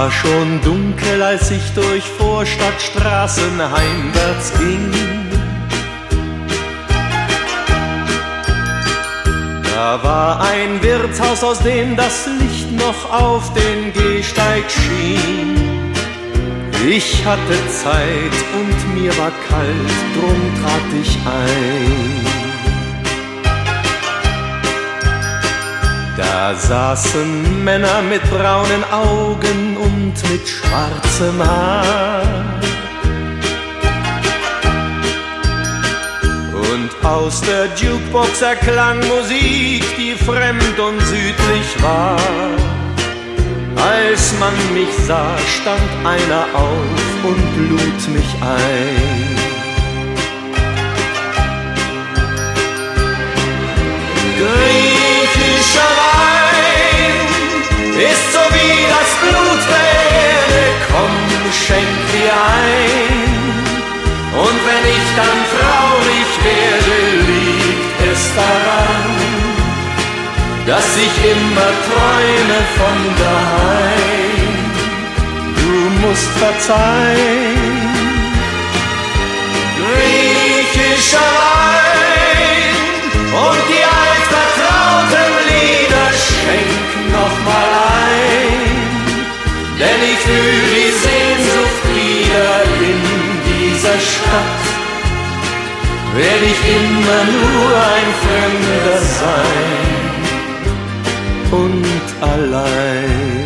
war schon dunkel, als ich durch Vorstadtstraßen heimwärts ging. Da war ein Wirtshaus, aus dem das Licht noch auf den Gehsteig schien. Ich hatte Zeit und mir war kalt, drum trat ich ein. Da saßen Männer mit braunen Augen und mit schwarzem Haar. Und aus der Jukebox erklang Musik, die fremd und südlich war. Als man mich sah, stand einer auf und lud mich ein. Griechischer Wein ist so wie das Blut der Erde, komm, schenk dir ein. Und wenn ich dann traurig werde, liegt es daran, dass ich immer träume von daheim. Du musst verzeihen. Griechischer Wein und die altvertrauten Lieder schenk noch mal ein, denn ich fühl die Sehnsucht wieder in dieser Stadt. Werd ich immer nur ein Fremder sein und allein.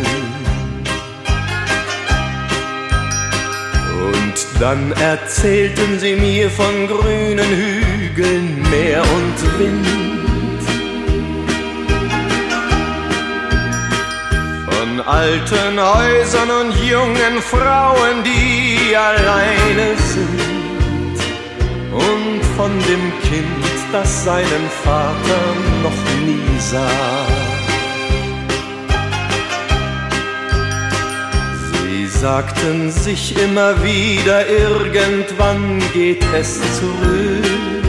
Und dann erzählten sie mir von grünen Hügeln, Meer und Wind, von alten Häusern und jungen Frauen, die alleine sind, und von dem Kind, das seinen Vater noch nie sah. Sie sagten sich immer wieder, irgendwann geht es zurück.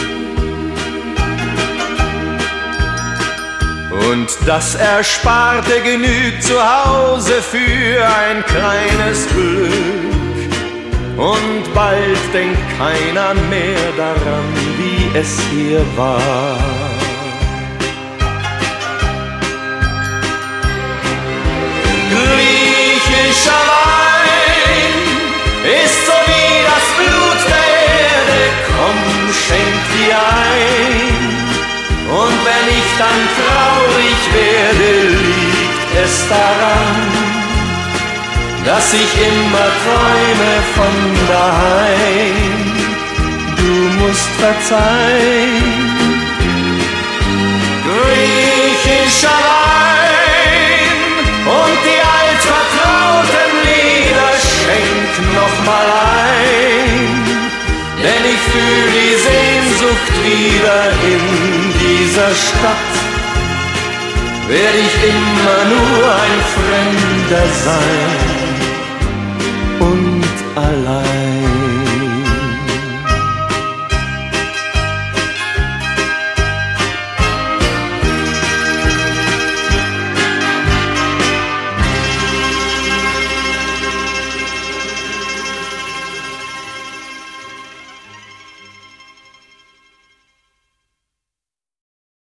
Und das Ersparte genügt zu Hause für ein kleines Glück. Und bald denkt keiner mehr daran, wie es hier war. Griechischer Wein ist so wie das Blut der Erde, komm, schenk dir ein. Und wenn ich dann traurig werde, liegt es daran, dass ich immer träume von daheim. Du musst verzeihen. Griechischer Wein und die altvertrauten Lieder schenk noch mal ein, denn ich fühl die Sehnsucht wieder in dieser Stadt. Werd ich immer nur ein Fremder sein und allein.